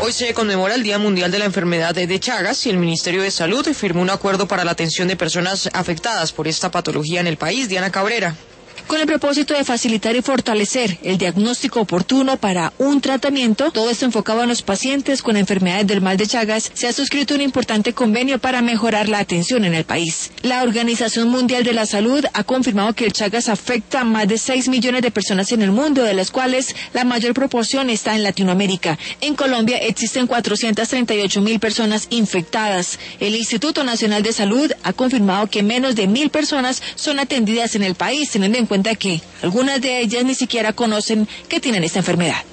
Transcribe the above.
Hoy se conmemora el Día Mundial de la Enfermedad de Chagas y el Ministerio de Salud firmó un acuerdo para la atención de personas afectadas por esta patología en el país. Diana Cabrera. Con el propósito de facilitar y fortalecer el diagnóstico oportuno para un tratamiento, todo esto enfocado en los pacientes con enfermedades del mal de Chagas, se ha suscrito un importante convenio para mejorar la atención en el país. La Organización Mundial de la Salud ha confirmado que el Chagas afecta a más de 6 millones de personas en el mundo, de las cuales la mayor proporción está en Latinoamérica. En Colombia existen 438.000 personas infectadas. El Instituto Nacional de Salud ha confirmado que menos de 1.000 personas son atendidas en el país, teniendo en cuenta que algunas de ellas ni siquiera conocen que tienen esta enfermedad.